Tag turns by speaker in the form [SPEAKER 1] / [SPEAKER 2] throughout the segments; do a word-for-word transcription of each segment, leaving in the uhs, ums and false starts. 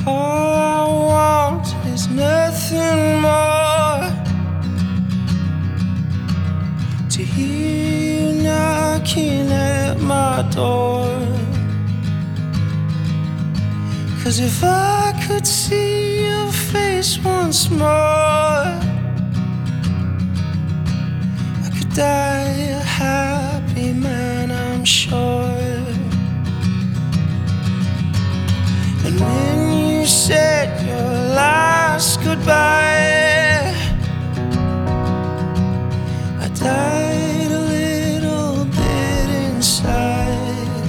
[SPEAKER 1] All I want is nothing more, to hear you knocking at my door. 'Cause if I could see your face once more, I could die a happy man, I'm sure. And when you said your last goodbye, I died a little bit inside,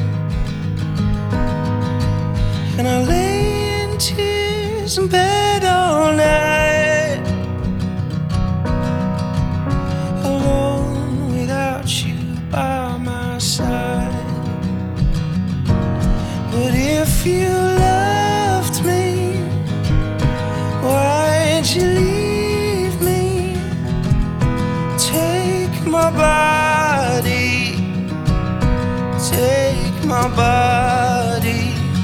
[SPEAKER 1] and I lay in tears in bed all night, alone without you by my side. But if you loved me, why'd you leave me? Take my body, take my body.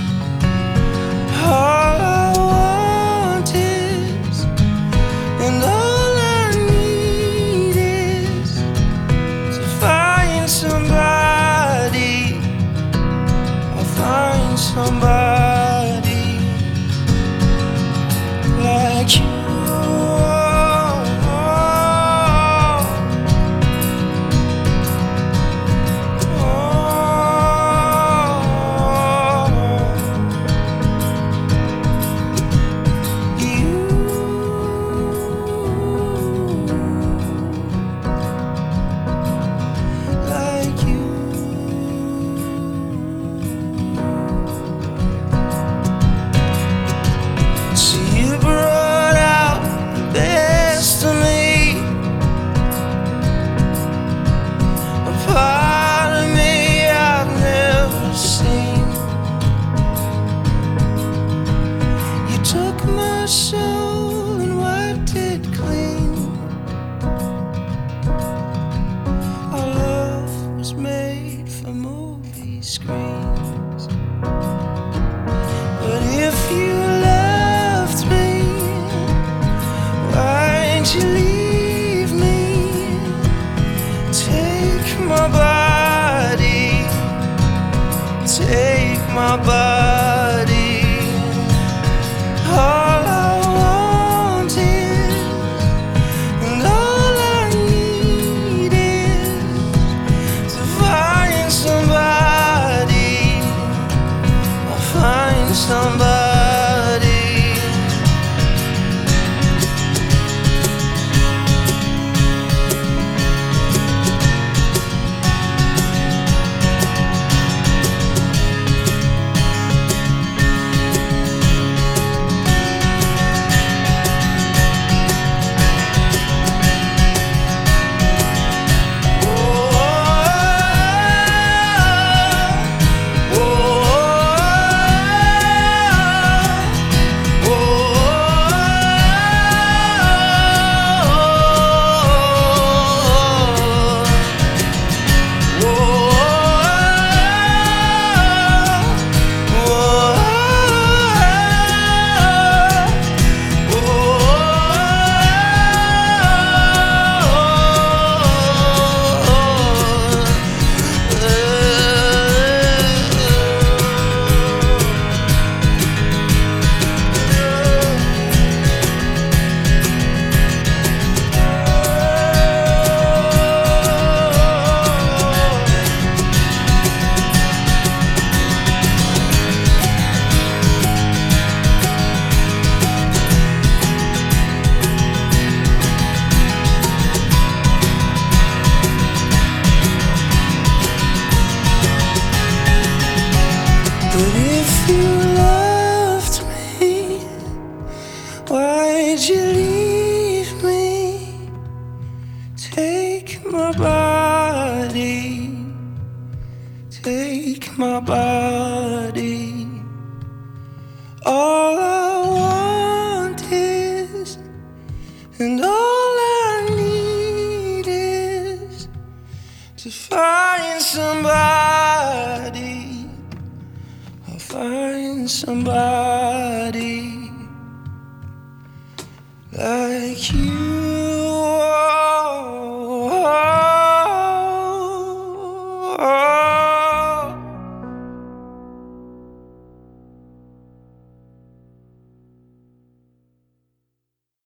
[SPEAKER 1] All I want is, and all I need is, to find somebody. I'll find somebody like you. Took my soul and wiped it clean. Our love was made for movie screens. But if you loved me, why'd you leave me? Take my body, take my body. All I want is, and all I need is, to find somebody. I'll find somebody. But if you loved me, why'd you leave me? Take my body, take my body. All I want is, and all I need is, to find somebody. I'll find missing somebody like you.